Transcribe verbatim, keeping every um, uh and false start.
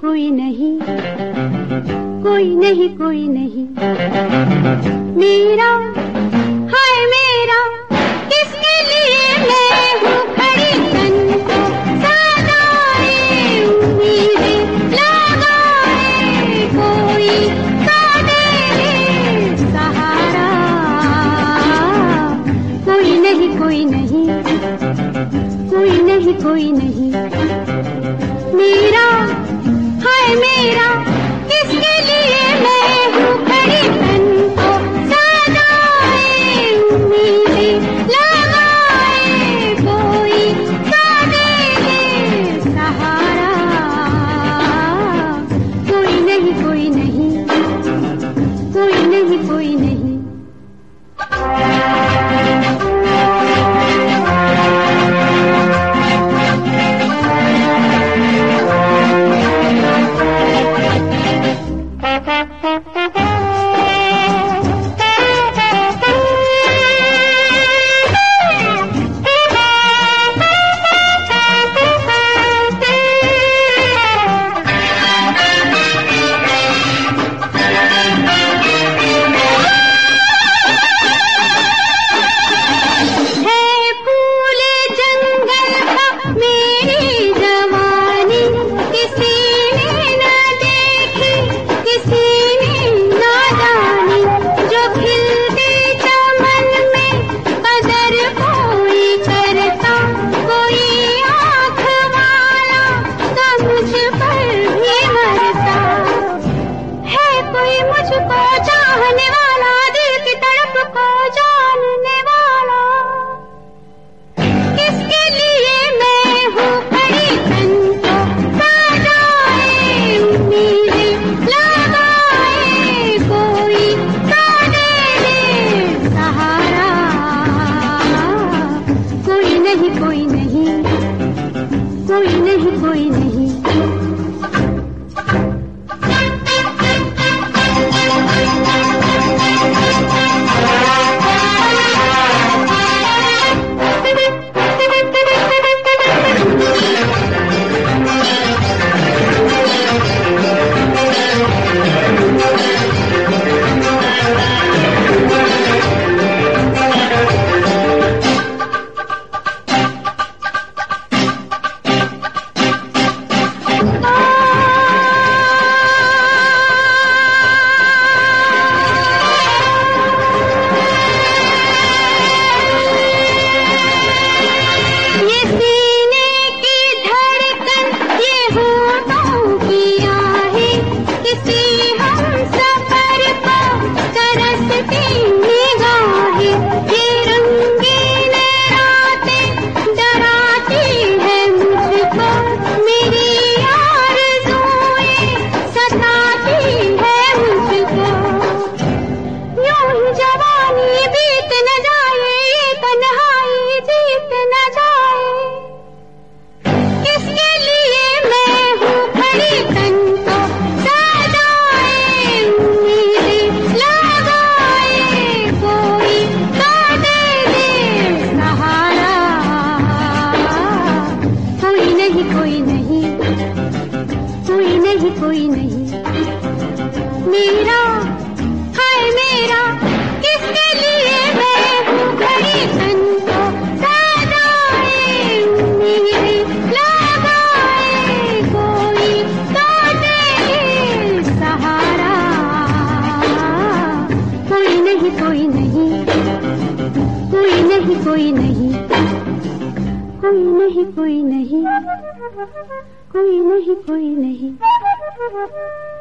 कोई नहीं, कोई नहीं कोई नहीं। मेरा हाय मेरा किसके लिए मैं हूँ खड़ी तन को सदाए उम्मीदें लगाए, कोई तो दे सहारा। कोई नहीं कोई नहीं, कोई नहीं कोई नहीं। मेरा हाय मेरा किसके लिए मैं हूँ खड़ी तन को सदाए उम्मीदें लगाए, कोई तो दे सहारा। कोई नहीं कोई नहीं, कोई नहीं कोई नहीं। कोई नहीं, कोई नहीं कोई नहीं। कोई नहीं। मेरा हाय मेरा किसके लिए मैं हूँ खड़ी तन को सदाए उम्मीदें लगाए, कोई तो दे सहारा। कोई नहीं कोई नहीं, कोई नहीं कोई नहीं, कोई नहीं कोई नहीं, कोई नहीं कोई नहीं।